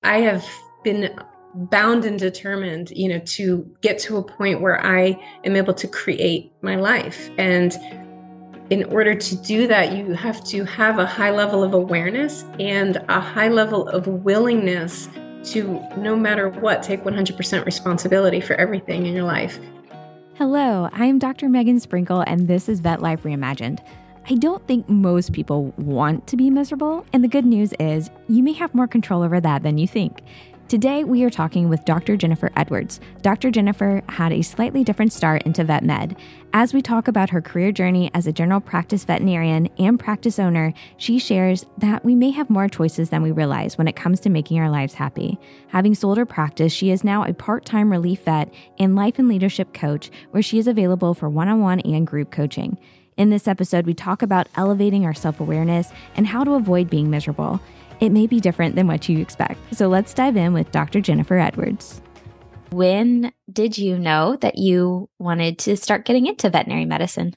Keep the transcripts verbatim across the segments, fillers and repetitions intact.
I have been bound and determined, you know, to get to a point where I am able to create my life. And in order to do that, you have to have a high level of awareness and a high level of willingness to, no matter what, take one hundred percent responsibility for everything in your life. Hello, I'm Doctor Megan Sprinkle, and this is Vet Life Reimagined. I don't think most people want to be miserable, and the good news is you may have more control over that than you think. Today, we are talking with Doctor Jennifer Edwards. Doctor Jennifer had a slightly different start into vet med. As we talk about her career journey as a general practice veterinarian and practice owner, she shares that we may have more choices than we realize when it comes to making our lives happy. Having sold her practice, she is now a part-time relief vet and life and leadership coach, where she is available for one-on-one and group coaching. In this episode, we talk about elevating our self-awareness and how to avoid being miserable. It may be different than what you expect. So let's dive in with Doctor Jennifer Edwards. When did you know that you wanted to start getting into veterinary medicine?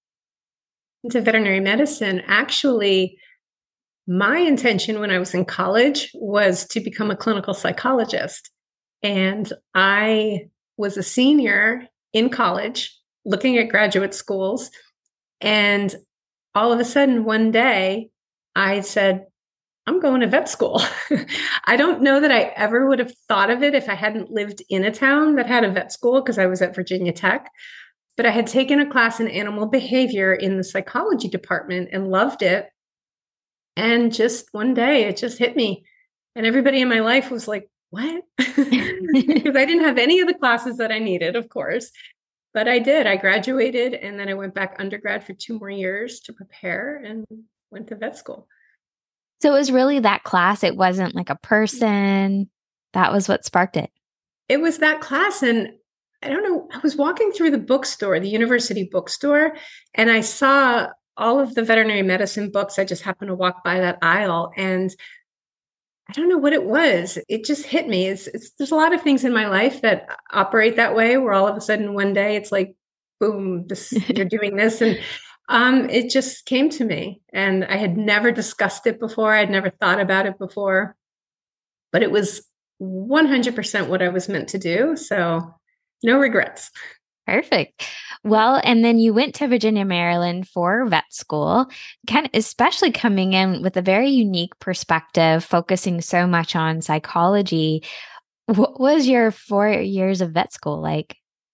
Into veterinary medicine, actually, my intention when I was in college was to become a clinical psychologist. And I was a senior in college looking at graduate schools. And all of a sudden, one day, I said, I'm going to vet school. I don't know that I ever would have thought of it if I hadn't lived in a town that had a vet school, because I was at Virginia Tech. But I had taken a class in animal behavior in the psychology department and loved it. And just one day it just hit me. And everybody in my life was like, what? Because I didn't have any of the classes that I needed, of course. But I did. I graduated and then I went back undergrad for two more years to prepare and went to vet school. So it was really that class. It wasn't like a person. That was what sparked it. It was that class. And I don't know, I was walking through the bookstore, the university bookstore, and I saw all of the veterinary medicine books. I just happened to walk by that aisle, and I don't know what it was. It just hit me. It's, it's there's a lot of things in my life that operate that way, where all of a sudden one day it's like, boom, this, you're doing this. And Um, it just came to me, and I had never discussed it before. I'd never thought about it before, but it was one hundred percent what I was meant to do. So no regrets. Perfect. Well, and then you went to Virginia, Maryland for vet school, kind of especially coming in with a very unique perspective, focusing so much on psychology. What was your four years of vet school like?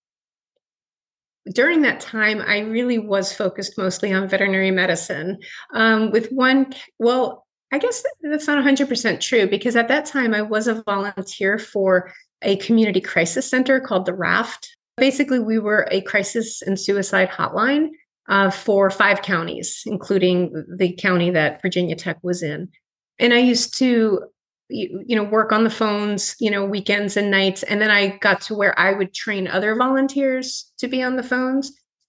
During that time, I really was focused mostly on veterinary medicine. Um, with one, well, I guess that's not one hundred percent true, because at that time I was a volunteer for a community crisis center called the Raft. Basically, we were a crisis and suicide hotline uh, for five counties, including the county that Virginia Tech was in. And I used to you, you know, work on the phones, you know, weekends and nights. And then I got to where I would train other volunteers to be on the phones.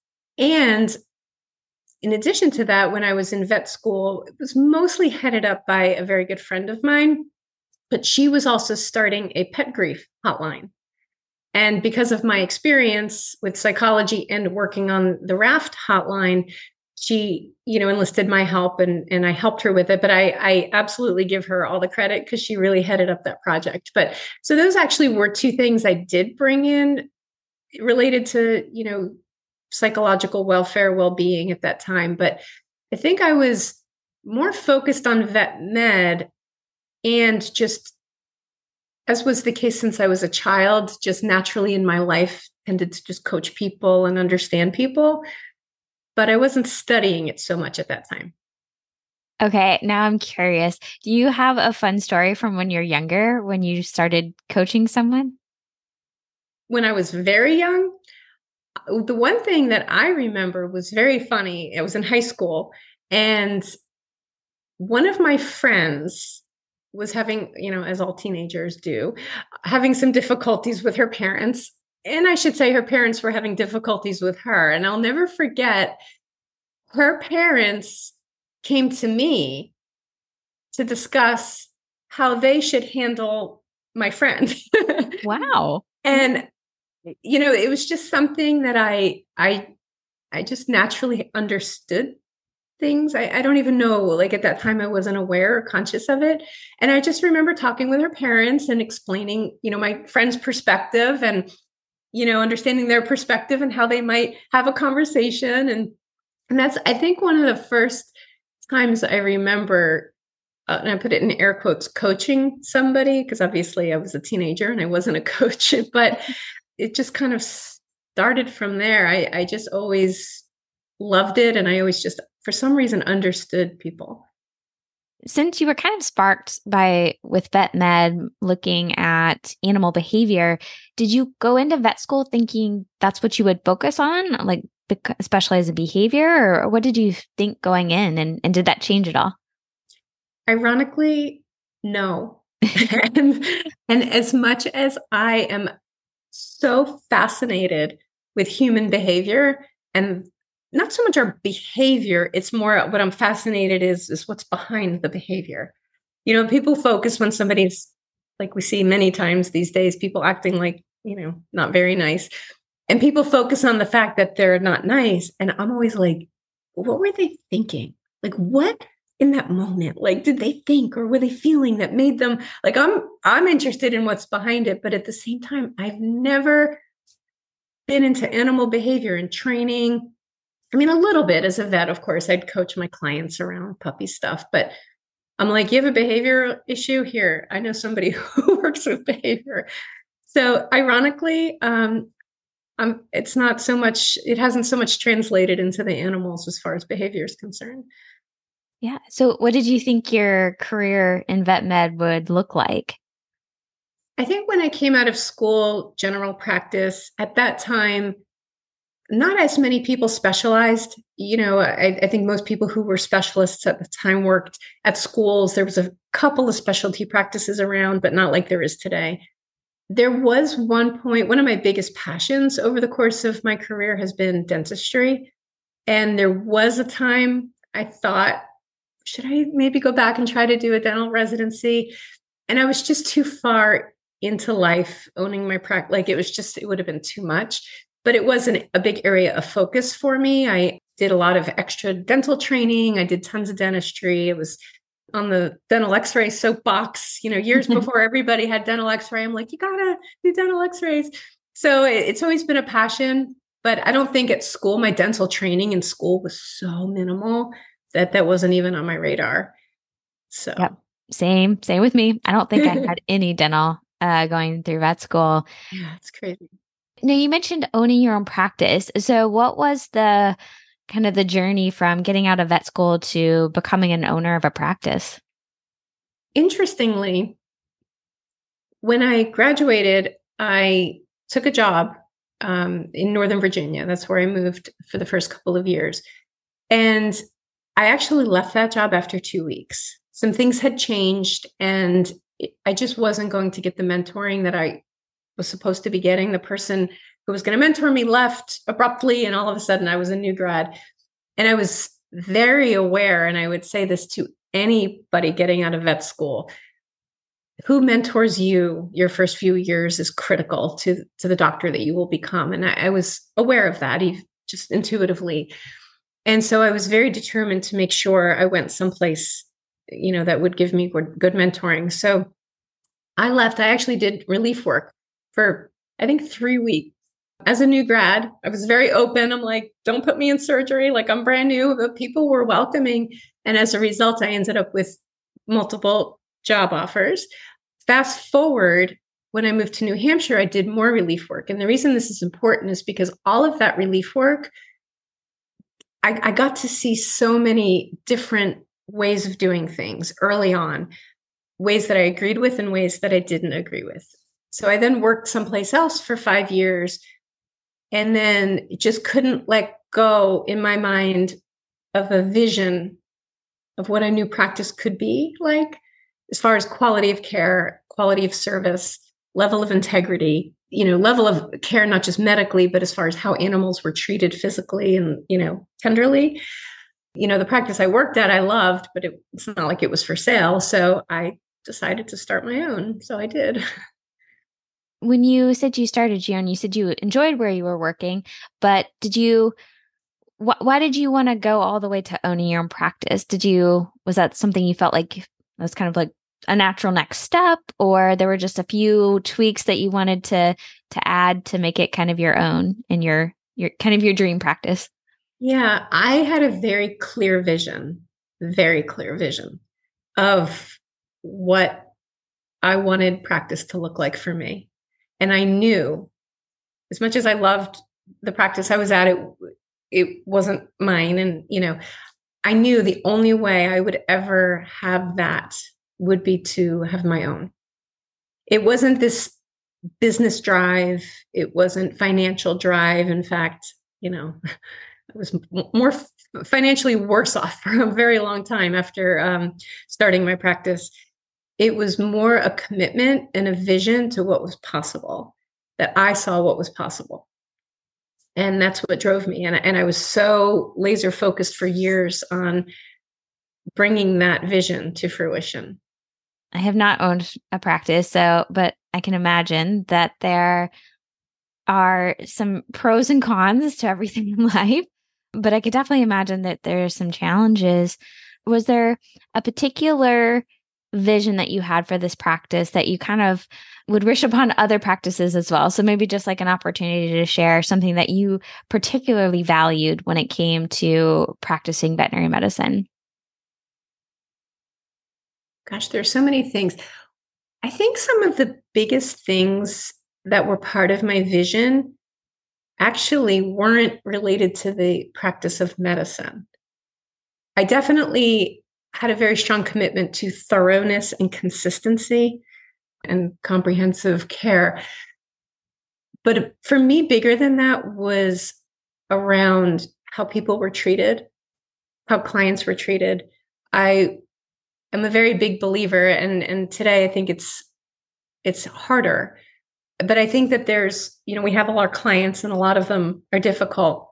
And in addition to that, when I was in vet school, it was mostly headed up by a very good friend of mine, but she was also starting a pet grief hotline. And because of my experience with psychology and working on the Raft hotline, she, you know, enlisted my help, and, and I helped her with it. But I, I absolutely give her all the credit, because she really headed up that project. But so those actually were two things I did bring in related to, you know, psychological welfare, well-being at that time. But I think I was more focused on vet med, and just, as was the case since I was a child, just naturally in my life tended to just coach people and understand people. But I wasn't studying it so much at that time. Okay, now I'm curious. Do you have a fun story from when you're younger, when you started coaching someone? When I was very young, the one thing that I remember was very funny. I was in high school, and one of my friends was having, you know, as all teenagers do, having some difficulties with her parents. And I should say her parents were having difficulties with her. And I'll never forget, her parents came to me to discuss how they should handle my friend. Wow. And, you know, it was just something that I, I, I just naturally understood things. I, I don't even know, like at that time, I wasn't aware or conscious of it. And I just remember talking with her parents and explaining, you know, my friend's perspective and, you know, understanding their perspective and how they might have a conversation. And, and that's, I think, one of the first times I remember, uh, and I put it in air quotes, coaching somebody, because obviously I was a teenager and I wasn't a coach, but it just kind of started from there. I, I just always loved it. And I always just, for some reason, understood people. Since you were kind of sparked by with vet med looking at animal behavior, did you go into vet school thinking that's what you would focus on, like specialize in behavior, or what did you think going in, and, and did that change at all? Ironically, no. and, and as much as I am so fascinated with human behavior, and not so much our behavior, it's more what I'm fascinated is, is what's behind the behavior. You know, people focus when somebody's, like we see many times these days, people acting like, you know, not very nice. And people focus on the fact that they're not nice. And I'm always like, what were they thinking? Like, what in that moment, like, did they think, or were they feeling that made them like, I'm, I'm interested in what's behind it. But at the same time, I've never been into animal behavior and training. I mean, a little bit as a vet, of course, I'd coach my clients around puppy stuff, but I'm like, you have a behavioral issue here. I know somebody who works with behavior. So ironically, um, um, it's not so much, it hasn't so much translated into the animals as far as behavior is concerned. Yeah. So what did you think your career in vet med would look like? I think when I came out of school, general practice, at that time, not as many people specialized. You know, I, I think most people who were specialists at the time worked at schools. There was a couple of specialty practices around, but not like there is today. There was one point, one of my biggest passions over the course of my career has been dentistry. And there was a time I thought, should I maybe go back and try to do a dental residency? And I was just too far into life owning my practice. Like it was just, it would have been too much. But it wasn't a big area of focus for me. I did a lot of extra dental training. I did tons of dentistry. It was on the dental x-ray soapbox, you know, years before everybody had dental x-ray. I'm like, you gotta do dental x-rays. So it's always been a passion, but I don't think at school, my dental training in school was so minimal that that wasn't even on my radar. So yep. Same, same with me. I don't think I had any dental uh, going through vet school. Yeah, it's crazy. Now, you mentioned owning your own practice. So what was the kind of the journey from getting out of vet school to becoming an owner of a practice? Interestingly, when I graduated, I took a job um, in Northern Virginia. That's where I moved for the first couple of years. And I actually left that job after two weeks. Some things had changed, and I just wasn't going to get the mentoring that I was supposed to be getting. The person who was going to mentor me left abruptly, and all of a sudden I was a new grad. And I was very aware, and I would say this to anybody getting out of vet school, who mentors you your first few years is critical to, to the doctor that you will become. And I, I was aware of that, just intuitively. And so I was very determined to make sure I went someplace, you know, that would give me good, good mentoring. So I left. I actually did relief work for, I think, three weeks. As a new grad, I was very open. I'm like, don't put me in surgery. Like, I'm brand new. But people were welcoming. And as a result, I ended up with multiple job offers. Fast forward, when I moved to New Hampshire, I did more relief work. And the reason this is important is because all of that relief work, I, I got to see so many different ways of doing things early on, ways that I agreed with and ways that I didn't agree with. So I then worked someplace else for five years and then just couldn't let go in my mind of a vision of what I knew practice could be like, as far as quality of care, quality of service, level of integrity, you know, level of care, not just medically, but as far as how animals were treated physically and, you know, tenderly. You know, the practice I worked at, I loved, but it, it's not like it was for sale. So I decided to start my own. So I did. When you said you started, Gian, you said you enjoyed where you were working, but did you, wh- why did you want to go all the way to owning your own practice? Did you, was that something you felt like was kind of like a natural next step, or there were just a few tweaks that you wanted to to add to make it kind of your own and your your kind of your dream practice? Yeah, I had a very clear vision, very clear vision of what I wanted practice to look like for me. And I knew, as much as I loved the practice I was at, it it wasn't mine. And, you know, I knew the only way I would ever have that would be to have my own. It wasn't this business drive. It wasn't financial drive. In fact, you know, I was more financially worse off for a very long time after um, starting my practice. It was more a commitment and a vision to what was possible, that I saw what was possible. And that's what drove me. And, and I was so laser focused for years on bringing that vision to fruition. I have not owned a practice, so, but I can imagine that there are some pros and cons to everything in life, but I could definitely imagine that there are some challenges. Was there a particular vision that you had for this practice that you kind of would wish upon other practices as well? So maybe just like an opportunity to share something that you particularly valued when it came to practicing veterinary medicine. Gosh, there's so many things. I think some of the biggest things that were part of my vision actually weren't related to the practice of medicine. I definitely had a very strong commitment to thoroughness and consistency and comprehensive care. But for me, bigger than that was around how people were treated, how clients were treated. I am a very big believer, and, and today I think it's it's harder. But I think that there's, you know, we have a lot of clients and a lot of them are difficult.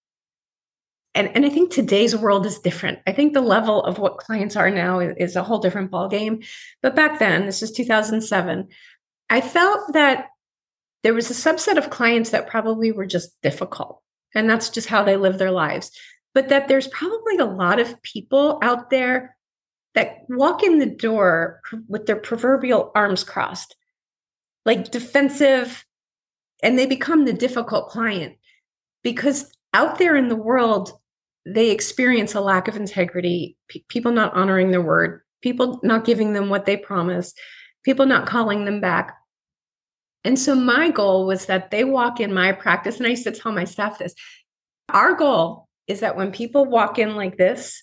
And, and I think today's world is different. I think the level of what clients are now is, is a whole different ballgame. But back then, this is two thousand seven, I felt that there was a subset of clients that probably were just difficult. And that's just how they live their lives. But that there's probably a lot of people out there that walk in the door with their proverbial arms crossed, like defensive, and they become the difficult client because out there in the world, they experience a lack of integrity, p- people not honoring their word, people not giving them what they promised, people not calling them back. And so my goal was that they walk in my practice, and I used to tell my staff this, our goal is that when people walk in like this,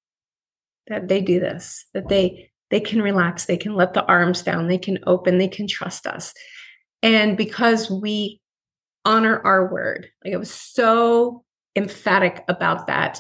that they do this, that they they can relax, they can let the arms down, they can open, they can trust us. And because we honor our word, like I was so emphatic about that,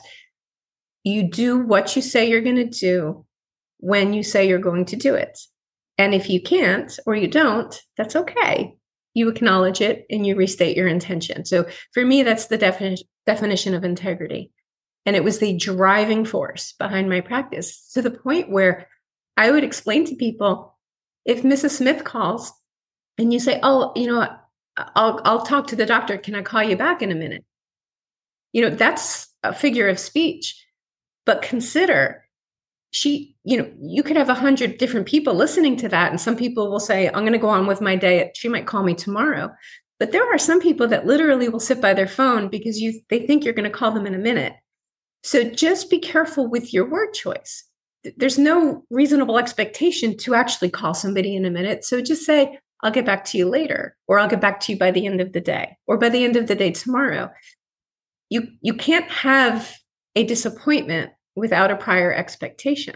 you do what you say you're going to do when you say you're going to do it. And if you can't or you don't, that's okay. You acknowledge it and you restate your intention. So for me, that's the definition definition of integrity. And it was the driving force behind my practice, to the point where I would explain to people, if Missus Smith calls and you say, oh, you know, I'll, I'll talk to the doctor. Can I call you back in a minute? You know, that's a figure of speech. But consider, she, you know, you could have a hundred different people listening to that. And some people will say, I'm going to go on with my day. She might call me tomorrow. But there are some people that literally will sit by their phone because you they think you're going to call them in a minute. So just be careful with your word choice. There's no reasonable expectation to actually call somebody in a minute. So just say, I'll get back to you later, or I'll get back to you by the end of the day, or by the end of the day tomorrow. You, you can't have a disappointment without a prior expectation.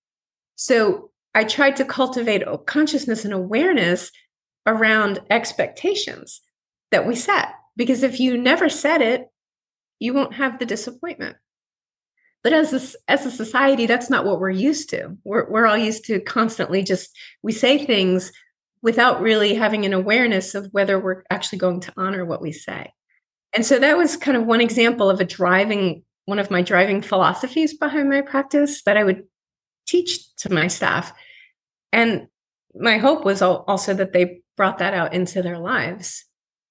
So I tried to cultivate a consciousness and awareness around expectations that we set, because if you never set it, you won't have the disappointment. But as a, as a society, that's not what we're used to. We're, we're all used to constantly just, we say things without really having an awareness of whether we're actually going to honor what we say. And so that was kind of one example of a driving, one of my driving philosophies behind my practice that I would teach to my staff. And my hope was also that they brought that out into their lives.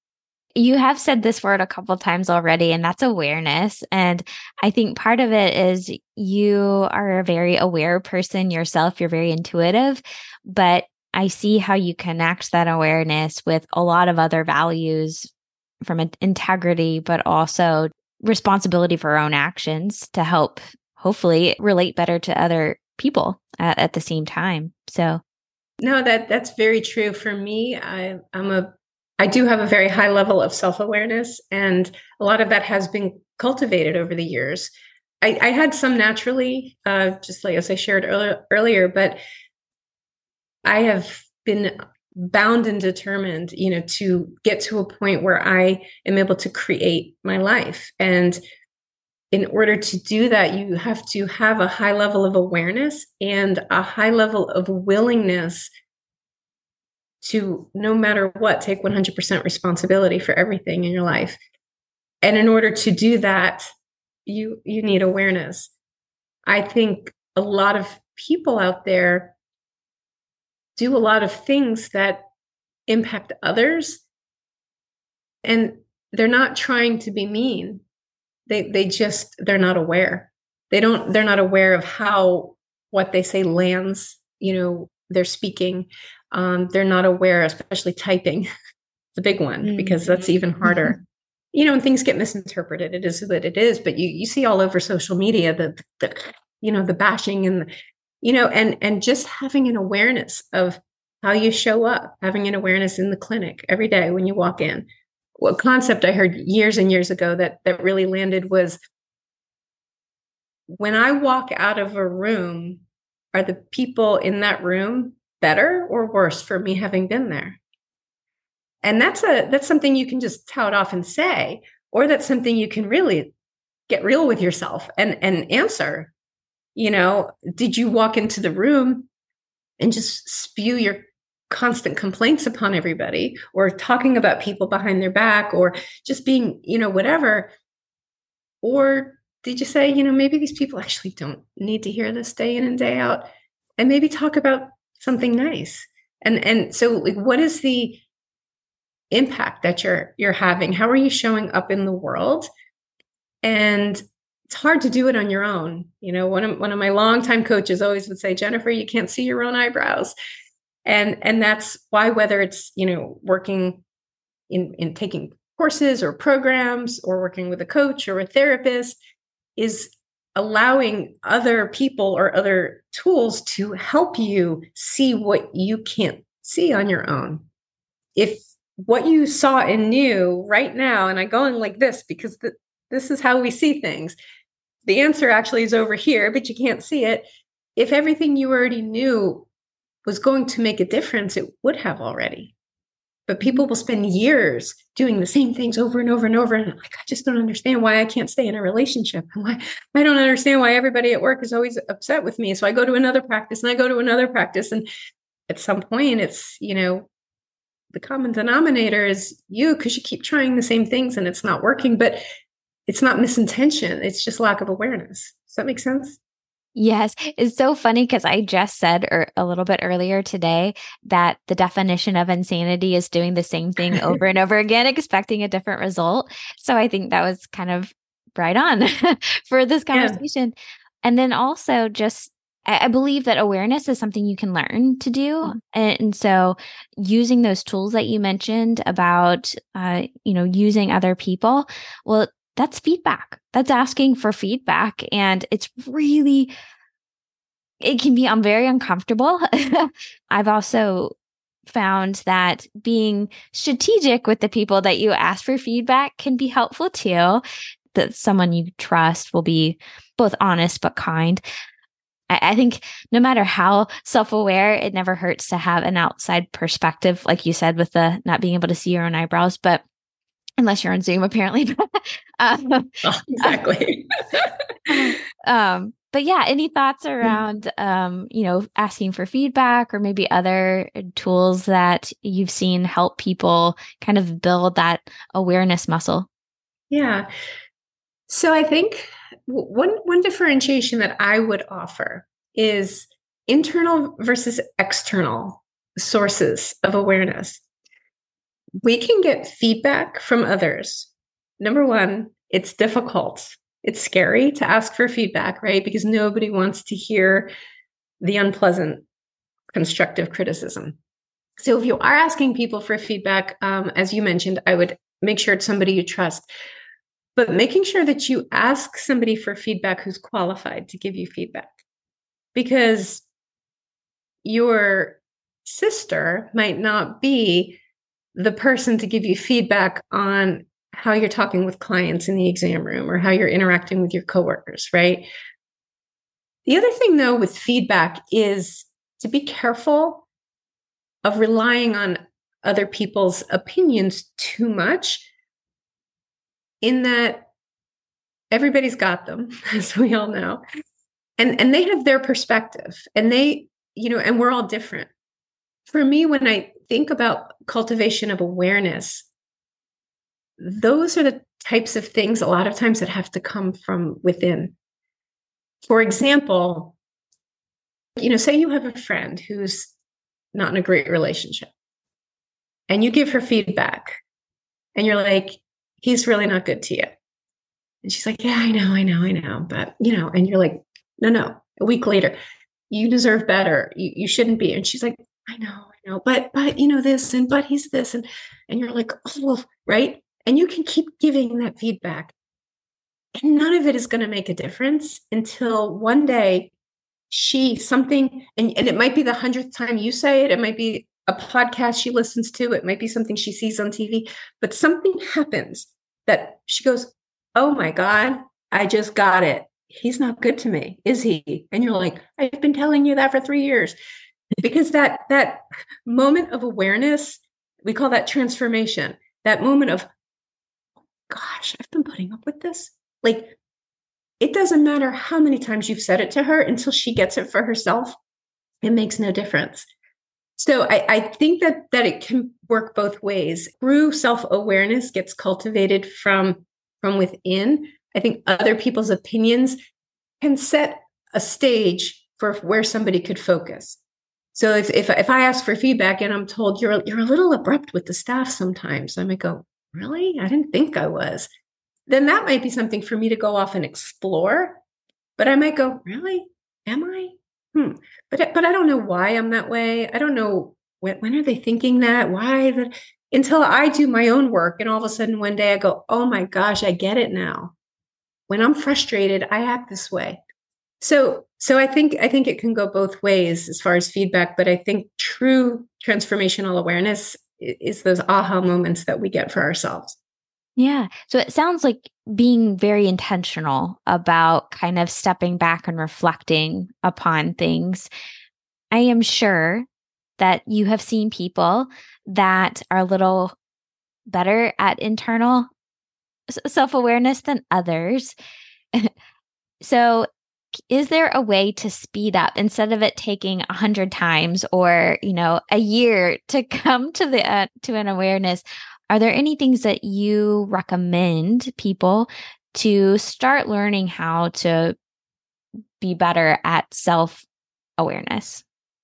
You have said this word a couple times already, and that's awareness. And I think part of it is you are a very aware person yourself. You're very intuitive, but I see how you connect that awareness with a lot of other values from an integrity, but also responsibility for our own actions to help hopefully relate better to other people at, at the same time. So no, that that's very true. For me, I, I'm a I do have a very high level of self-awareness, and a lot of that has been cultivated over the years. I, I had some naturally, uh, just like as I shared earlier, earlier, but I have been bound and determined, you know, to get to a point where I am able to create my life. And in order to do that, you have to have a high level of awareness and a high level of willingness to, no matter what, take one hundred percent responsibility for everything in your life. And in order to do that, you you need awareness. I think a lot of people out there do a lot of things that impact others, and they're not trying to be mean. They they just they're not aware. They don't they're not aware of how what they say lands, you know, they're speaking. Um, they're not aware, especially typing, the big one, mm-hmm. because that's even harder. You know, and things get misinterpreted. It is what it is, but you you see all over social media the, the you know, the bashing and, the, you know, and and just having an awareness of how you show up, having an awareness in the clinic every day when you walk in. What concept I heard years and years ago that that really landed was, when I walk out of a room, are the people in that room better or worse for me having been there? And that's a that's something you can just tout off and say, or that's something you can really get real with yourself and and answer. You know, did you walk into the room and just spew your constant complaints upon everybody, or talking about people behind their back, or just being, you know, whatever? Or did you say, you know, maybe these people actually don't need to hear this day in and day out, and maybe talk about something nice? And and so, like, what is the impact that you're you're having? How are you showing up in the world? And it's hard to do it on your own. You know, one of one of my longtime coaches always would say, Jennifer, you can't see your own eyebrows. And and that's why, whether it's, you know, working in in taking courses or programs, or working with a coach or a therapist, is allowing other people or other tools to help you see what you can't see on your own. If what you saw and knew right now, and I go in like this because the, this is how we see things, the answer actually is over here, but you can't see it. If everything you already knew was going to make a difference, it would have already. But people will spend years doing the same things over and over and over. And like, I just don't understand why I can't stay in a relationship. And why I don't understand why everybody at work is always upset with me. So I go to another practice and I go to another practice. And at some point, it's, you know, the common denominator is you, because you keep trying the same things and it's not working. But it's not misintention. It's just lack of awareness. Does that make sense? Yes. It's so funny because I just said er, a little bit earlier today that the definition of insanity is doing the same thing over and over again, expecting a different result. So I think that was kind of right on for this conversation. Yeah. And then also just, I believe that awareness is something you can learn to do. Mm-hmm. And, and so using those tools that you mentioned about, uh, you know, using other people, well, that's feedback. That's asking for feedback. And it's really, it can be um, very uncomfortable. I've also found that being strategic with the people that you ask for feedback can be helpful too. That someone you trust will be both honest but kind. I, I think no matter how self-aware, it never hurts to have an outside perspective, like you said, with the not being able to see your own eyebrows. But unless you're on Zoom, apparently. um, oh, exactly. um, but yeah, any thoughts around, um, you know, asking for feedback, or maybe other tools that you've seen help people kind of build that awareness muscle? Yeah. So I think one one differentiation that I would offer is internal versus external sources of awareness. We can get feedback from others. Number one, it's difficult. It's scary to ask for feedback, right? Because nobody wants to hear the unpleasant constructive criticism. So if you are asking people for feedback, um, as you mentioned, I would make sure it's somebody you trust, but making sure that you ask somebody for feedback who's qualified to give you feedback. Because your sister might not be the person to give you feedback on how you're talking with clients in the exam room or how you're interacting with your coworkers, right? The other thing, though, with feedback is to be careful of relying on other people's opinions too much, in that everybody's got them, as we all know, and, and they have their perspective, and they, you know, and we're all different. For me, when I think about cultivation of awareness, those are the types of things a lot of times that have to come from within. For example, you know, say you have a friend who's not in a great relationship, and you give her feedback, and you're like, he's really not good to you. And she's like, yeah, I know, I know, I know. But, you know, and you're like, no, no. A week later, you deserve better. You, you shouldn't be. And she's like, I know, I know. But, but, you know, this, and, but he's this. And, and you're like, oh, right. And you can keep giving that feedback. And none of it is going to make a difference until one day she, something, and, and it might be the hundredth time you say it. It might be a podcast she listens to. It might be something she sees on T V, but something happens that she goes, oh my God, I just got it. He's not good to me, is he? And you're like, I've been telling you that for three years. Because that, that moment of awareness, we call that transformation. That moment of, gosh, I've been putting up with this. Like, it doesn't matter how many times you've said it to her, until she gets it for herself, it makes no difference. So I, I think that that it can work both ways. True self-awareness gets cultivated from, from within. I think other people's opinions can set a stage for where somebody could focus. So if if, if I ask for feedback and I'm told you're you're a little abrupt with the staff sometimes, I might go, really? I didn't think I was. Then that might be something for me to go off and explore. But I might go, really? Am I? Hmm. But, but I don't know why I'm that way. I don't know when, when are they thinking that? Why? That? Until I do my own work. And all of a sudden one day I go, oh my gosh, I get it now. When I'm frustrated, I act this way. So, so I think, I think it can go both ways as far as feedback, but I think true transformational awareness is those aha moments that we get for ourselves. Yeah. So it sounds like being very intentional about kind of stepping back and reflecting upon things. I am sure that you have seen people that are a little better at internal self-awareness than others. So is there a way to speed up, instead of it taking a hundred times or, you know, a year to come to the, uh, to an awareness? Are there any things that you recommend people to start learning how to be better at self-awareness?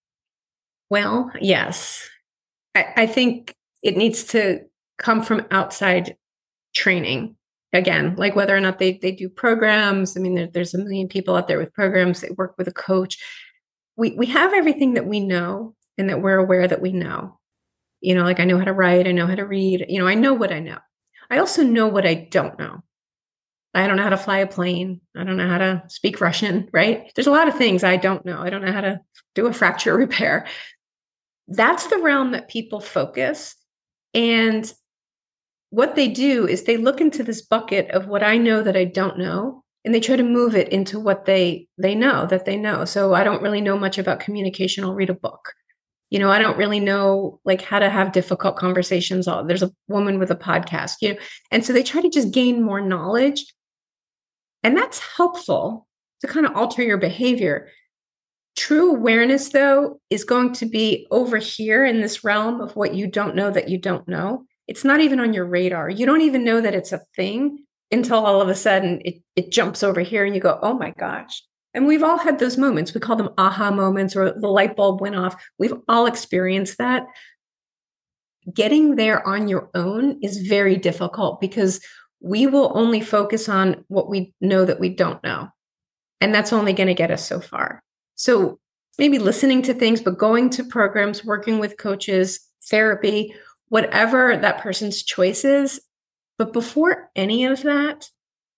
Well, yes. I, I think it needs to come from outside training. Again, like whether or not they, they do programs. I mean, there, there's a million people out there with programs. They work with a coach. We, we have everything that we know and that we're aware that we know. You know, like I know how to write, I know how to read, you know, I know what I know. I also know what I don't know. I don't know how to fly a plane. I don't know how to speak Russian, right? There's a lot of things I don't know. I don't know how to do a fracture repair. That's the realm that people focus. And what they do is they look into this bucket of what I know that I don't know, and they try to move it into what they, they know that they know. So I don't really know much about communication. I'll read a book. You know, I don't really know like how to have difficult conversations. There's a woman with a podcast, you know, and so they try to just gain more knowledge. And that's helpful to kind of alter your behavior. True awareness, though, is going to be over here in this realm of what you don't know that you don't know. It's not even on your radar. You don't even know that it's a thing until all of a sudden it, it jumps over here and you go, oh my gosh. And we've all had those moments. We call them aha moments, or the light bulb went off. We've all experienced that. getting there on your own is very difficult because we will only focus on what we know that we don't know. And that's only going to get us so far. So maybe listening to things, but going to programs, working with coaches, therapy, whatever that person's choice is. But before any of that,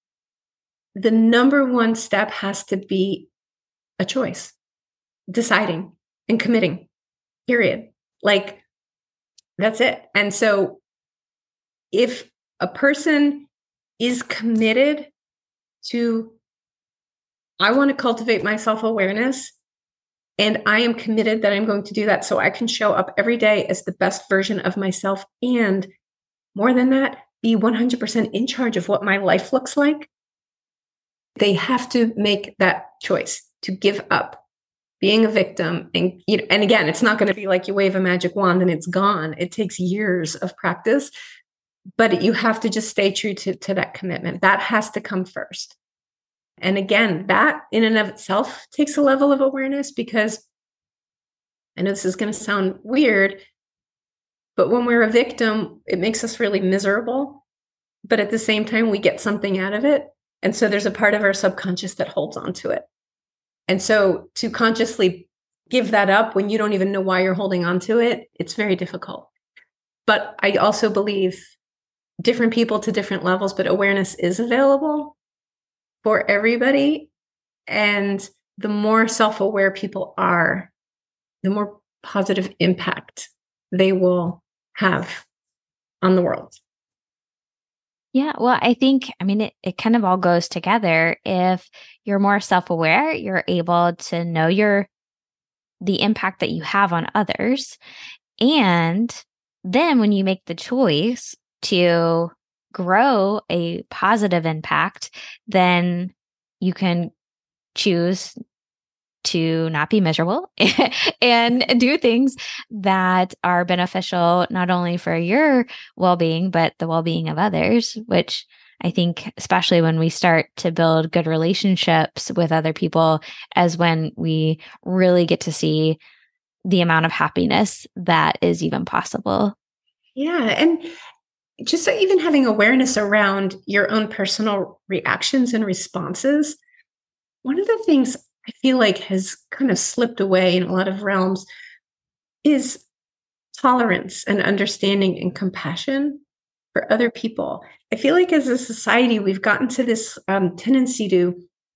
the number one step has to be a choice, deciding and committing, period. Like, that's it. And so if a person is committed to, I want to cultivate my self-awareness, and I am committed that I'm going to do that so I can show up every day as the best version of myself, and more than that, be one hundred percent in charge of what my life looks like. They have to make that choice to give up being a victim. And, you know, and again, it's not going to be like you wave a magic wand and it's gone. It takes years of practice, but you have to just stay true to, to that commitment. That has to come first. And again, that in and of itself takes a level of awareness, because I know this is going to sound weird, but when we're a victim, it makes us really miserable. But at the same time, we get something out of it. And so there's a part of our subconscious that holds on to it. And so to consciously give that up when you don't even know why you're holding on to it, it's very difficult. But I also believe different people to different levels, but awareness is available for everybody. And the more self-aware people are, the more positive impact they will have on the world. Yeah, well, I think, I mean, it, it kind of all goes together. If you're more self-aware, you're able to know your the impact that you have on others. And then when you make the choice to grow a positive impact, then you can choose to not be miserable and do things that are beneficial, not only for your well-being, but the well-being of others, which I think, especially when we start to build good relationships with other people, as when we really get to see the amount of happiness that is even possible. Yeah. And just so even having awareness around your own personal reactions and responses, one of the things I feel like has kind of slipped away in a lot of realms is tolerance and understanding and compassion for other people. I feel like as a society, we've gotten to this um, tendency to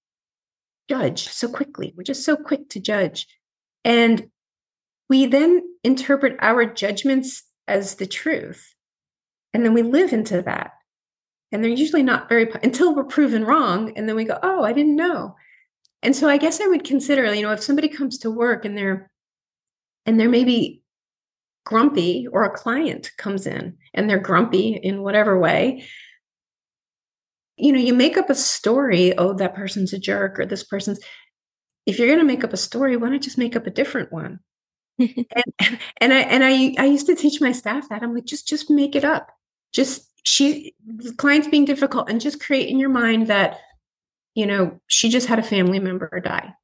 judge so quickly. We're just so quick to judge. And we then interpret our judgments as the truth. And then we live into that. And they're usually not very, until we're proven wrong. And then we go, oh, I didn't know. And so I guess I would consider, you know, if somebody comes to work and they're, and they're maybe grumpy, or a client comes in and they're grumpy in whatever way, you know, you make up a story. Oh, that person's a jerk, or this person's, if you're going to make up a story, why not just make up a different one? and, and I, and I, I used to teach my staff that. I'm like, just, just make it up. Just she, the client's being difficult, and just create in your mind that, you know, she just had a family member die.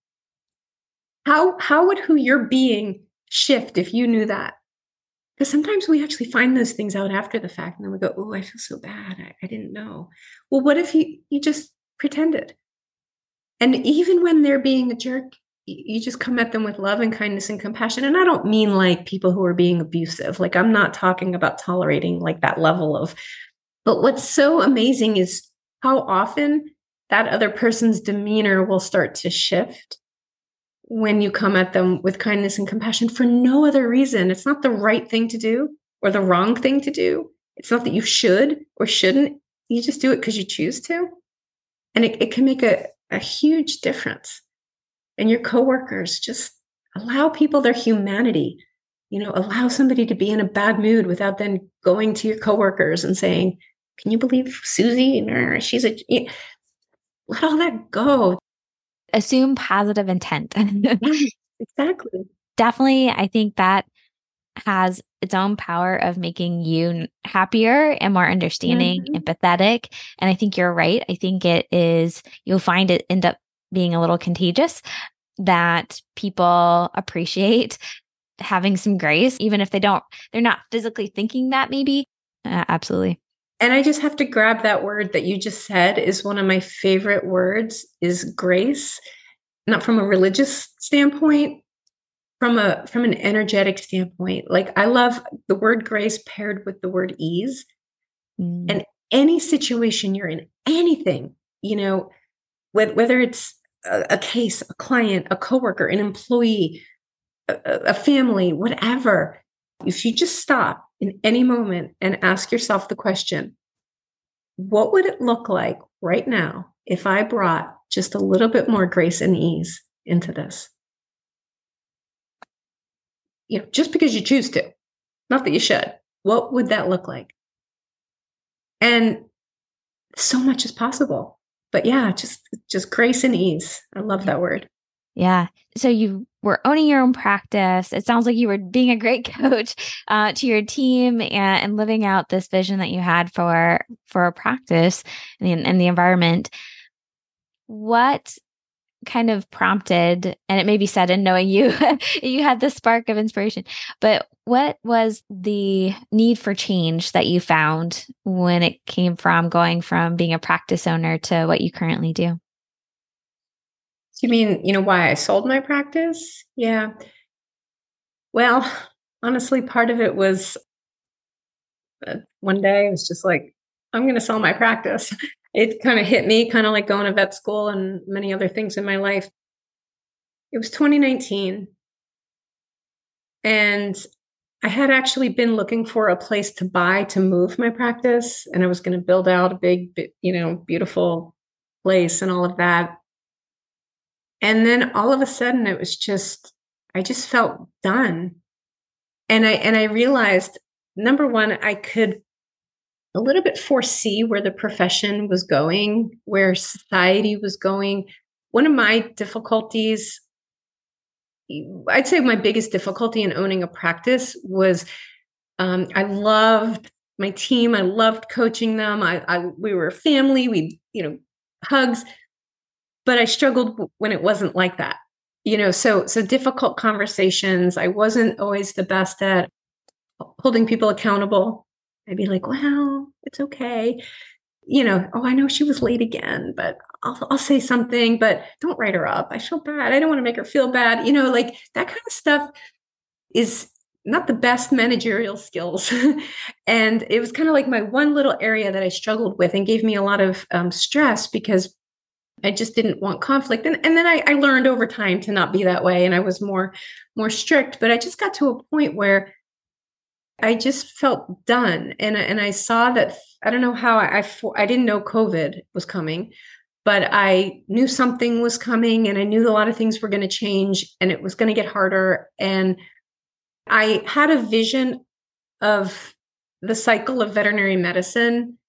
How, how would who you're being shift if you knew that? Because sometimes we actually find those things out after the fact, and then we go, oh, I feel so bad. I, I didn't know. Well, what if you, you just pretended? And even when they're being a jerk, you just come at them with love and kindness and compassion. And I don't mean like people who are being abusive. Like, I'm not talking about tolerating like that level of, but what's so amazing is how often that other person's demeanor will start to shift when you come at them with kindness and compassion for no other reason. It's not the right thing to do or the wrong thing to do. It's not that you should or shouldn't. You just do it because you choose to. And it, it can make a, a huge difference. And your coworkers, just allow people their humanity. You know, allow somebody to be in a bad mood without then going to your coworkers and saying, can you believe Susie? She's a, let all that go. Assume positive intent. Yeah, exactly. Definitely, I think that has its own power of making you happier and more understanding, mm-hmm. empathetic. And I think you're right. I think it is, you'll find it end up being a little contagious, that people appreciate having some grace, even if they don't, they're not physically thinking that maybe. Uh, absolutely. And I just have to grab that word that you just said is one of my favorite words is grace, not from a religious standpoint, from a, from an energetic standpoint. Like I love the word grace paired with the word ease. Mm. And any situation you're in, anything, you know, whether, whether it's a, a case, a client, a coworker, an employee, a, a family, whatever, if you just stop in any moment and ask yourself the question, what would it look like right now if I brought just a little bit more grace and ease into this? You know, just because you choose to, not that you should, what would that look like? And so much is possible. But yeah, just just grace and ease. I love that word. Yeah. So you were owning your own practice. It sounds like you were being a great coach uh, to your team and, and living out this vision that you had for for a practice and, and the environment. What kind of prompted, and it may be said in knowing you, you had the spark of inspiration, but what was the need for change that you found when it came from going from being a practice owner to what you currently do? You mean, you know, why I sold my practice? Yeah. Well, honestly, part of it was uh, one day I was just like, I'm going to sell my practice. It kind of hit me, kind of like going to vet school and many other things in my life. It was twenty nineteen. And I had actually been looking for a place to buy to move my practice. And I was going to build out a big, you know, beautiful place and all of that. And then all of a sudden it was just, I just felt done. And I, and I realized, number one, I could a little bit foresee where the profession was going, where society was going. One of my difficulties, I'd say my biggest difficulty in owning a practice was um, I loved my team. I loved coaching them. I, I we were a family. We, you know, hugs. But I struggled when it wasn't like that, you know, so, so difficult conversations. I wasn't always the best at holding people accountable. I'd be like, well, it's okay. You know, oh, I know she was late again, but I'll, I'll say something, but don't write her up. I feel bad. I don't want to make her feel bad. You know, like that kind of stuff is not the best managerial skills. And it was kind of like my one little area that I struggled with and gave me a lot of um, stress because I just didn't want conflict. And, and then I, I learned over time to not be that way. And I was more, more strict, but I just got to a point where I just felt done. And, and I saw that, I don't know how I, I, I didn't know COVID was coming, but I knew something was coming and I knew a lot of things were going to change and it was going to get harder. And I had a vision of the cycle of veterinary medicine.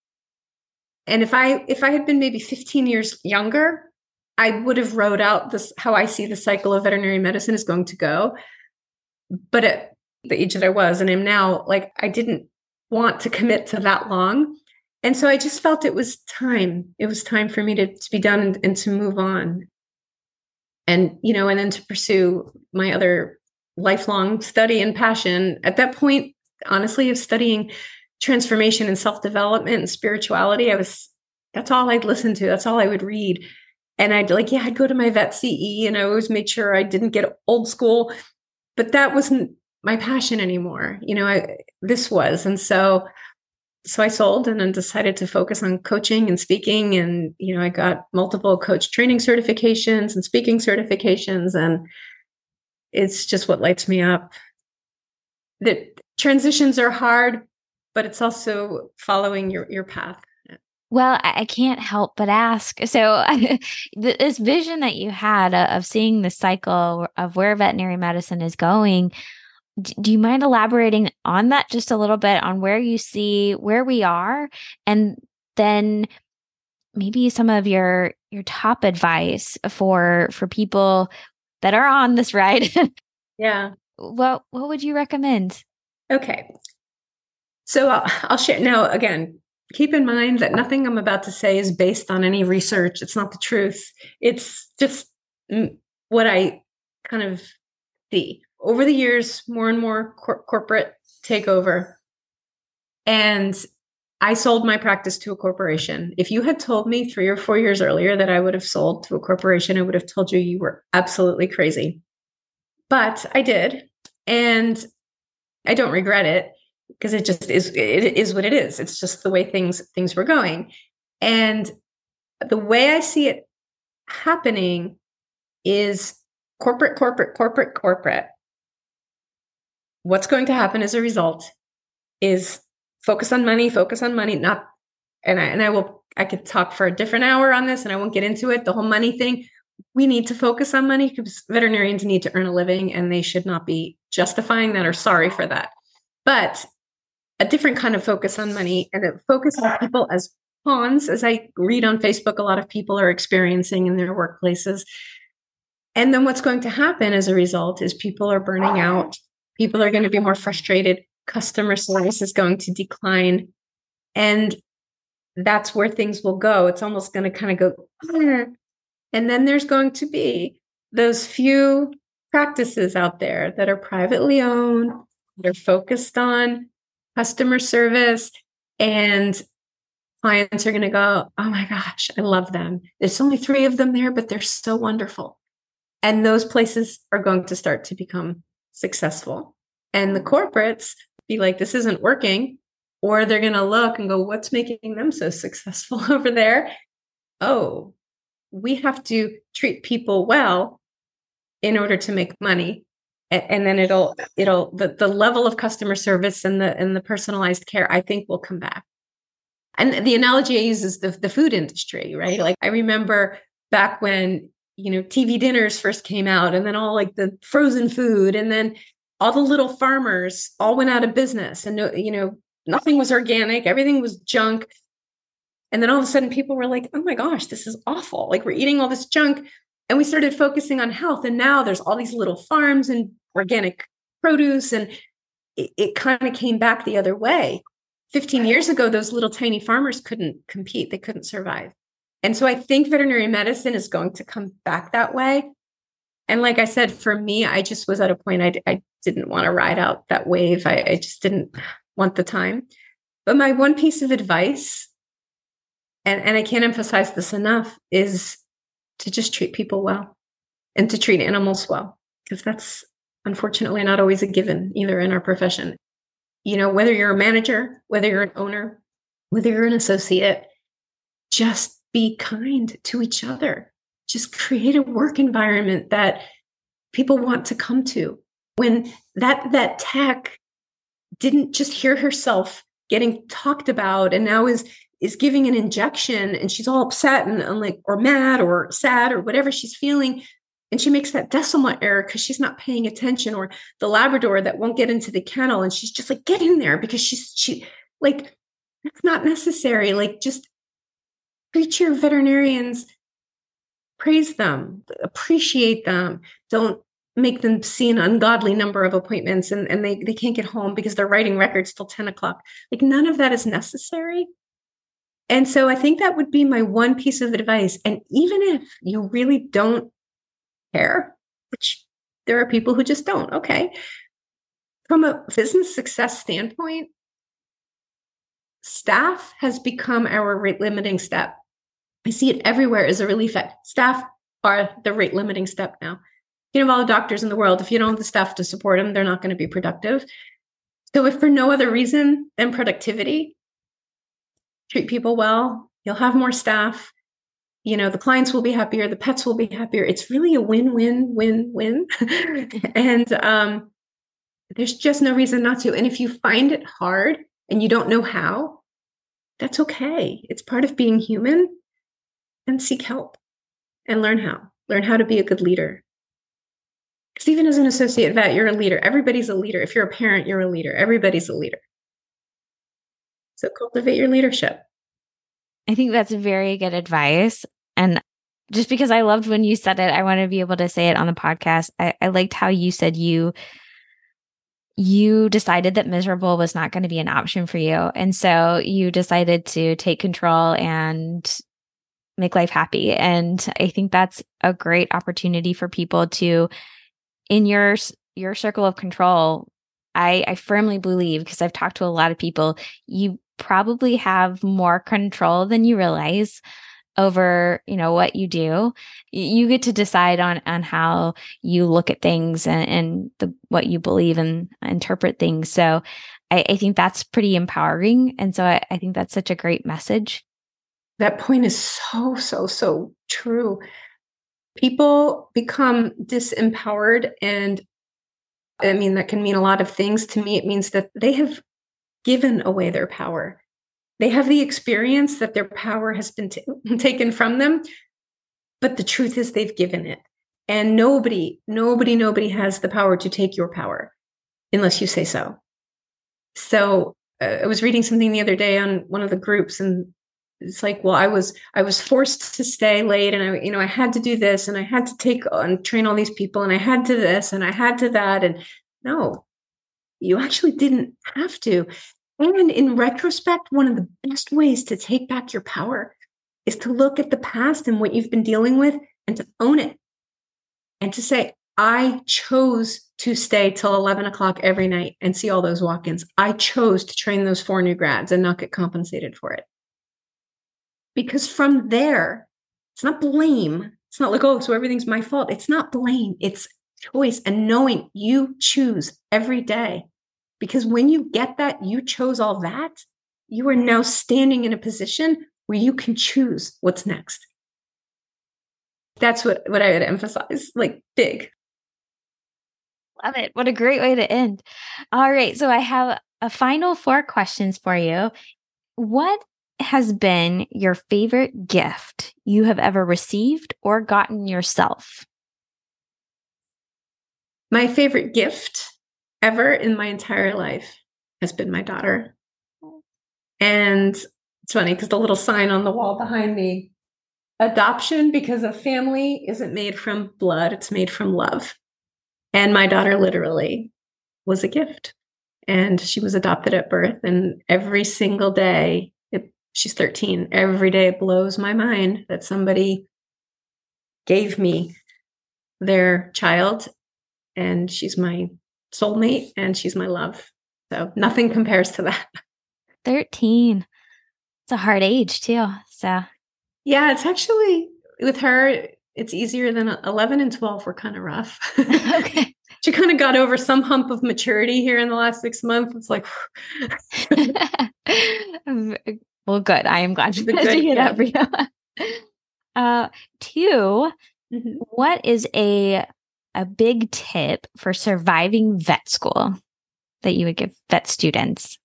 And if I if I had been maybe fifteen years younger, I would have wrote out this how I see the cycle of veterinary medicine is going to go. But at the age that I was and am now, like I didn't want to commit to that long. And so I just felt it was time. It was time for me to, to be done and, and to move on. And, you know, and then to pursue my other lifelong study and passion. At that point, honestly, of studying transformation and self-development and spirituality, I was, that's all I'd listen to. That's all I would read. And I'd like, yeah, I'd go to my vet C E and I always made sure I didn't get old school, but that wasn't my passion anymore. You know, I, this was. And so, so I sold and then decided to focus on coaching and speaking. And, you know, I got multiple coach training certifications and speaking certifications. And it's just what lights me up. The transitions are hard, but it's also following your, your path. Well, I can't help but ask. So this vision that you had of seeing the cycle of where veterinary medicine is going, do you mind elaborating on that just a little bit on where you see where we are and then maybe some of your your top advice for for people that are on this ride? Yeah. What what would you recommend? Okay. So I'll, I'll share now again. Keep in mind that nothing I'm about to say is based on any research. It's not the truth. It's just what I kind of see over the years, more and more cor- corporate takeover. And I sold my practice to a corporation. If you had told me three or four years earlier that I would have sold to a corporation, I would have told you you were absolutely crazy. But I did. And I don't regret it because it just is, it is what it is. It's just the way things, things were going. And the way I see it happening is corporate, corporate, corporate, corporate. What's going to happen as a result is focus on money, focus on money, not, and I, and I will, I could talk for a different hour on this and I won't get into it. The whole money thing, we need to focus on money because veterinarians need to earn a living and they should not be justifying that or sorry for that. But a different kind of focus on money and a focus on people as pawns, as I read on Facebook, a lot of people are experiencing in their workplaces. And then what's going to happen as a result is people are burning out. People are going to be more frustrated. Customer service is going to decline. And that's where things will go. It's almost going to kind of go, ah. And then there's going to be those few practices out there that are privately owned, that are focused on customer service, and clients are going to go, oh my gosh, I love them. There's only three of them there, but they're so wonderful. And those places are going to start to become successful. And the corporates be like, this isn't working. Or they're going to look and go, what's making them so successful over there? Oh, we have to treat people well in order to make money. And, and then it'll, it'll, the, the level of customer service and the, and the personalized care, I think will come back. And the analogy I use is the, the food industry, right? Like I remember back when, you know, T V dinners first came out and then all like the frozen food and then all the little farmers all went out of business and, no, you know, nothing was organic. Everything was junk. And then all of a sudden people were like, oh my gosh, this is awful. Like we're eating all this junk. And we started focusing on health. And now there's all these little farms and organic produce. And it, it kind of came back the other way. fifteen years ago, those little tiny farmers couldn't compete. They couldn't survive. And so I think veterinary medicine is going to come back that way. And like I said, for me, I just was at a point I, I didn't want to ride out that wave. I, I just didn't want the time. But my one piece of advice, and, and I can't emphasize this enough, is to just treat people well and to treat animals well, because that's unfortunately not always a given either in our profession. You know, whether you're a manager, whether you're an owner, whether you're an associate, just be kind to each other. Just create a work environment that people want to come to. When that that tech didn't just hear herself getting talked about and now is is giving an injection and she's all upset and, and like or mad or sad or whatever she's feeling, and she makes that decimal error because she's not paying attention, or the Labrador that won't get into the kennel and she's just like, get in there because she's she like that's not necessary. Like just treat your veterinarians, praise them, appreciate them. Don't make them see an ungodly number of appointments and, and they, they can't get home because they're writing records till ten o'clock. Like none of that is necessary. And so I think that would be my one piece of advice. And even if you really don't care, which there are people who just don't, okay. From a business success standpoint, staff has become our rate limiting step. I see it everywhere as a relief act. Staff are the rate limiting step now. You know, all the doctors in the world, if you don't have the staff to support them, they're not going to be productive. So if for no other reason than productivity, treat people well, you'll have more staff. You know, the clients will be happier, the pets will be happier. It's really a win, win, win, win. And um, there's just no reason not to. And if you find it hard and you don't know how, that's okay. It's part of being human. And seek help and learn how. Learn how to be a good leader. Because even as an associate vet, you're a leader. Everybody's a leader. If you're a parent, you're a leader. Everybody's a leader. So cultivate your leadership. I think that's very good advice. And just because I loved when you said it, I want to be able to say it on the podcast. I, I liked how you said you you decided that miserable was not going to be an option for you. And so you decided to take control and make life happy. And I think that's a great opportunity for people to, in your your circle of control, I, I firmly believe, because I've talked to a lot of people, you probably have more control than you realize over, you know, what you do. You get to decide on on how you look at things and, and the what you believe and interpret things. So I, I think that's pretty empowering. And so I, I think that's such a great message. That point is so, so, so true. People become disempowered, and I mean, that can mean a lot of things. To me, it means that they have given away their power. They have the experience that their power has been t- taken from them, but the truth is they've given it. And nobody, nobody, nobody has the power to take your power unless you say so. So uh, I was reading something the other day on one of the groups, and it's like, well, I was, I was forced to stay late, and I, you know, I had to do this, and I had to take and train all these people, and I had to this, and I had to that. And no, you actually didn't have to. And in retrospect, one of the best ways to take back your power is to look at the past and what you've been dealing with and to own it. And to say, I chose to stay till eleven o'clock every night and see all those walk-ins. I chose to train those four new grads and not get compensated for it. Because from there, it's not blame. It's not like, oh, so everything's my fault. It's not blame. It's choice and knowing you choose every day. Because when you get that, you chose all that, you are now standing in a position where you can choose what's next. That's what, what I would emphasize, like big. Love it. What a great way to end. All right. So I have a final four questions for you. What has been your favorite gift you have ever received or gotten yourself? My favorite gift ever in my entire life has been my daughter. And it's funny because the little sign on the wall behind me, adoption because a family isn't made from blood, it's made from love. And my daughter literally was a gift. And she was adopted at birth. And every single day, it, she's thirteen, every day it blows my mind that somebody gave me their child, and she's my soulmate, and she's my love. So nothing compares to that. thirteen. It's a hard age too. So yeah, it's actually with her, it's easier than eleven and twelve were kind of rough. Okay. She kind of got over some hump of maturity here in the last six months. It's like, well, good. I am glad you to hear that, Bria. Uh, two, mm-hmm. What is a a big tip for surviving vet school that you would give vet students?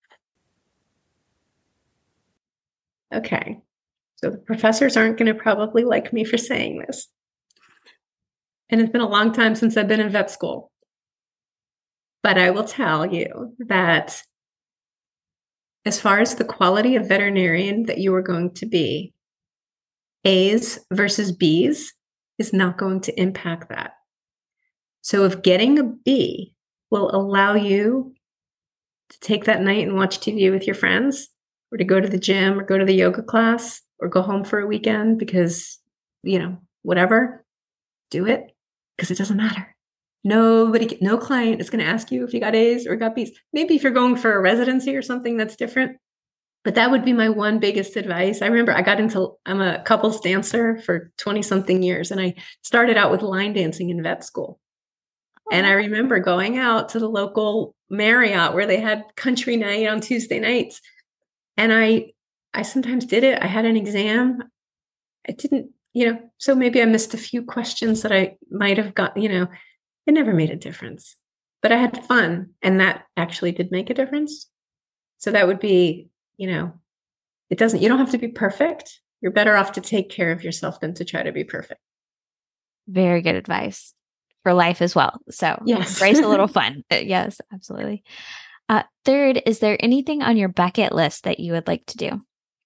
Okay. So the professors aren't going to probably like me for saying this. And it's been a long time since I've been in vet school. But I will tell you that as far as the quality of veterinarian that you are going to be, A's versus B's is not going to impact that. So if getting a B will allow you to take that night and watch T V with your friends, or to go to the gym or go to the yoga class or go home for a weekend because, you know, whatever, do it, because it doesn't matter. Nobody, no client is going to ask you if you got A's or got B's. Maybe if you're going for a residency or something that's different. But that would be my one biggest advice. I remember I got into, I'm a couples dancer for twenty something years. And I started out with line dancing in vet school. And I remember going out to the local Marriott where they had country night on Tuesday nights. And I, I sometimes did it. I had an exam. I didn't, you know, so maybe I missed a few questions that I might have got, you know, it never made a difference, but I had fun. And that actually did make a difference. So that would be, you know, it doesn't, you don't have to be perfect. You're better off to take care of yourself than to try to be perfect. Very good advice for life as well. So yes. Embrace a little fun. Yes, absolutely. Uh, third, is there anything on your bucket list that you would like to do?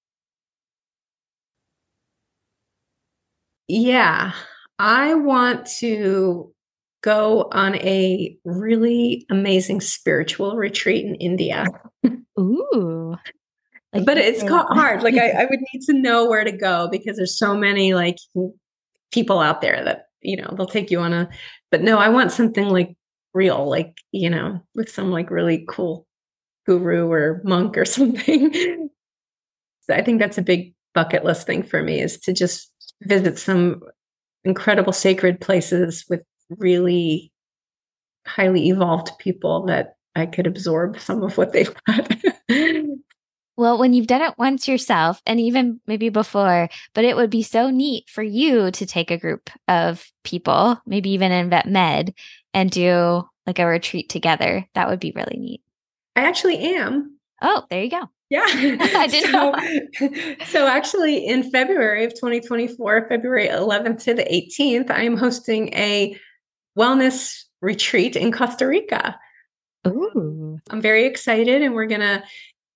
Yeah, I want to go on a really amazing spiritual retreat in India. Ooh. Like, but it's hard. Like I, I would need to know where to go because there's so many like people out there that, you know, they'll take you on a, but no, I want something like real, like, you know, with some like really cool guru or monk or something. So I think that's a big bucket list thing for me, is to just visit some incredible sacred places with really highly evolved people that I could absorb some of what they've got. Well, when you've done it once yourself, and even maybe before, but it would be so neat for you to take a group of people, maybe even in Vet Med, and do like a retreat together. That would be really neat. I actually am. Oh, there you go. Yeah. I didn't so, know. So actually in February of twenty twenty-four, February eleventh to the eighteenth, I am hosting a wellness retreat in Costa Rica. Ooh. I'm very excited, and we're going to,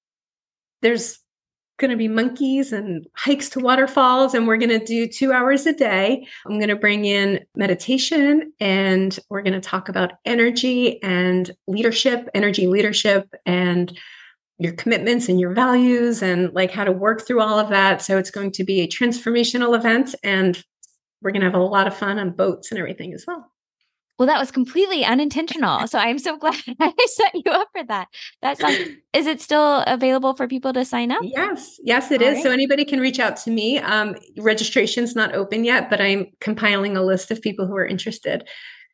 there's going to be monkeys and hikes to waterfalls, and we're going to do two hours a day. I'm going to bring in meditation, and we're going to talk about energy and leadership, energy leadership, and your commitments and your values, and like how to work through all of that. So it's going to be a transformational event, and we're going to have a lot of fun on boats and everything as well. Well, that was completely unintentional. So I'm so glad I set you up for that. That sounds, is it still available for people to sign up? Yes. Yes, it All is. right. So anybody can reach out to me. Um, registration's not open yet, but I'm compiling a list of people who are interested.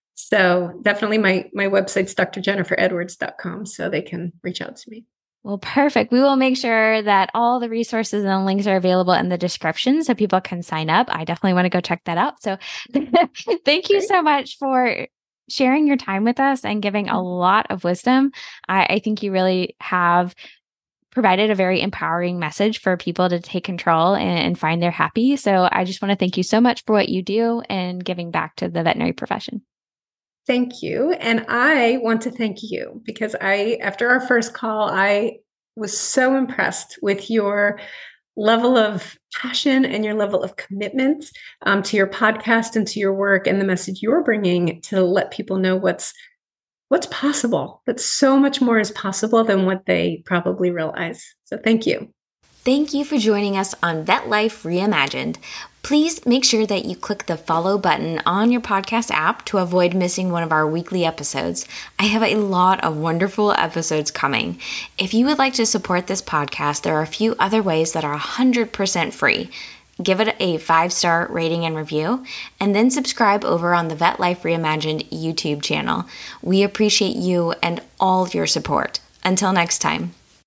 So definitely my, my website's d r jennifer edwards dot com. So they can reach out to me. Well, perfect. We will make sure that all the resources and links are available in the description so people can sign up. I definitely want to go check that out. So thank you Great. so much for sharing your time with us and giving a lot of wisdom. I, I think you really have provided a very empowering message for people to take control and, and find their happy. So I just want to thank you so much for what you do and giving back to the veterinary profession. Thank you. And I want to thank you, because I, after our first call, I was so impressed with your level of passion and your level of commitment um, to your podcast and to your work, and the message you're bringing to let people know what's what's possible. That so much more is possible than what they probably realize. So thank you. Thank you for joining us on Vet Life Reimagined. Please make sure that you click the follow button on your podcast app to avoid missing one of our weekly episodes. I have a lot of wonderful episodes coming. If you would like to support this podcast, there are a few other ways that are one hundred percent free. Give it a five-star rating and review, and then subscribe over on the Vet Life Reimagined YouTube channel. We appreciate you and all your support. Until next time.